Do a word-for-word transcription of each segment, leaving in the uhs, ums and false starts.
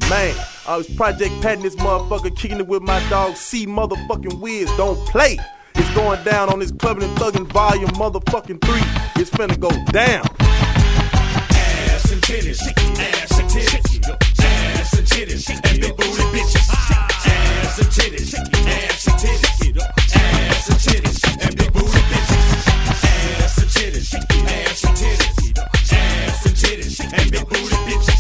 Man, I was Project Patting this motherfucker, kicking it with my dog C motherfucking Wiz. Don't play. It's going down on this Clubbing and Thuggin' Volume motherfucking three. It's finna go down. Ass and titties, ass and titties, ass and titties, and big booty bitches. Ass and titties, ass and titties, ass and titties, and big booty bitches. Ass and titties, ass and titties, ass and titties, and big booty bitches.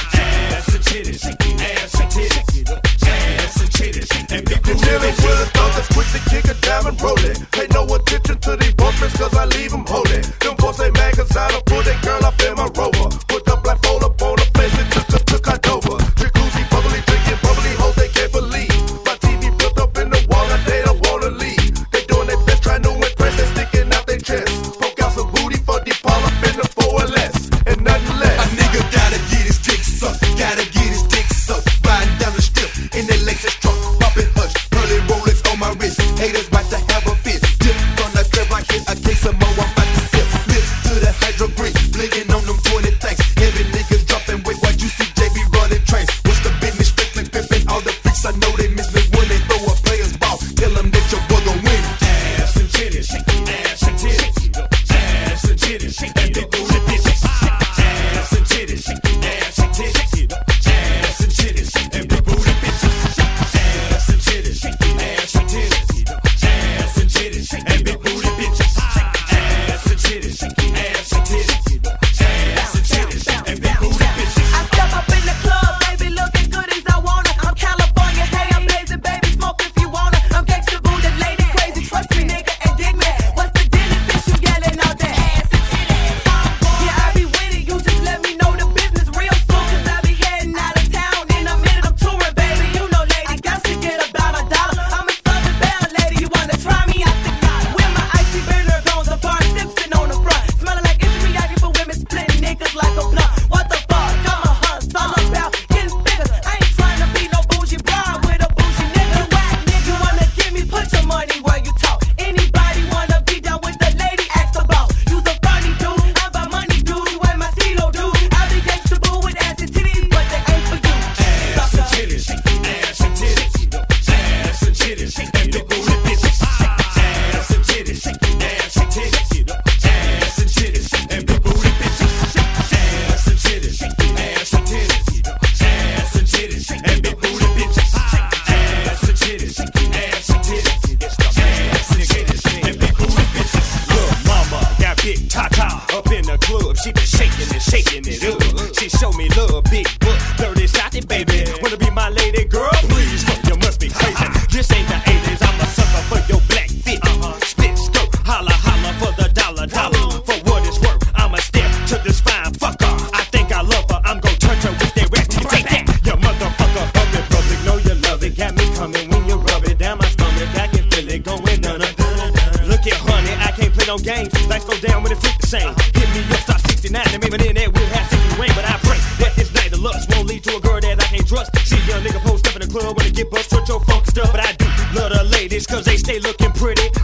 Ass and titties, ass and titties, ass and titties, and big booty bitches. With a thug that's quick to kick it down and roll it. Pay no attention to these boyfriends cause I leave them holy. Them boys they mad cause I done pull that girl up in my rover. Put the black fold up on her face and took her to Cordova. Jacuzzi, bubbly, drinking bubbly hoes they can't believe. My T V flipped up in the wall and they don't wanna leave. They doing their best trying to impress, they sticking out their chest. Poke out some booty for the Paul up in the four or less. And nothing less. A nigga gotta get his dick sucked, gotta get his dick sucked. Riding down the strip in that Lexus truck, popping hush, pearly Rolex on my wrist. Haters about to have a fit. Dip from the strip, I hit a case of more, I'm about to sip. Lips to the hydro green, blinking on them twenty tanks. Heavy niggas dropping weight while you see J B running trains. What's the business? Strictly pimping all the freaks. I know they miss me when they throw a player's ball. Tell them that your boy gon' win. Ass and titties, ass and titties, ass and titties, and big booty bitches. Ass and titties, ass and titties, ass and titties, and big booty bitches. Ass and titties, ass and titties, ass and titties, and big booty bitches. Ass and titties, ass and titties, ass and titties, and big booty bitches. I step up in the club, baby, looking good as I wanna. I'm California, hey, I'm blazing, baby, smoke if you wanna. I'm gangsta boo, the lady crazy, trust me, nigga, and dig me. What's the deal if you yelling out that ass and titties? Yeah, I be with it, you just let me know the business real soon, cause I be heading out of town in a minute, I'm touring, baby. You know, lady, got to get about a dollar. I'm a southern belle lady, you wanna try me? I think not. With my icy burner goes, the bar sipping on the front, smelling like it's Miyagi for women, splitting niggas like a blunt. What the fuck? I'm a hunt, all about getting figures. I ain't trying to be no bougie bride with a bougie nigga. Whack nigga, wanna give me, put your money where you talk. Anybody wanna be down with the lady, ask the boss. You's a funny dude, I'm about money dude, you ain't my CeeLo dude. I be gangsta boo with ass and titties, but they ain't for you. Ass and titties, ass and titties, ass and titties, and big booty bitches. Ass and titties, ass and titties, ass and titties, and big booty bitches. Ass and titties, ass and titties, ass and titties, and big booty bitches. Ass and titties, ass and titties, ass and titties, and big booty bitches. Little mama got big Tata up in the club. She been shaking and shaking it up. She show me love, big butt, dirty shotty, baby. Wanna be my lady, girl? Please, you must be crazy. This ain't the eighties, I'm a sucker for your black fit. Spit skirt, holla holla for the dollar dollar. For what it's worth, I'ma step to this fine fucker. I think I love her, I'm gon' touch her with that rat. Take that, you motherfucker up in public. Know you love it, got me coming when you rub it down my stomach. I can feel it going dun dun dun dun. Look at honey, I can't play no games. Lights go down when it flip the same. Hit me up, stop sixty-nine, and maybe then that we'll have sixty rain. But I pray that this night of lust won't lead to a girl that I can't trust. See a young nigga post up in the club when they get bust, touch your funk stuff. But I do love the ladies, cause they stay looking pretty.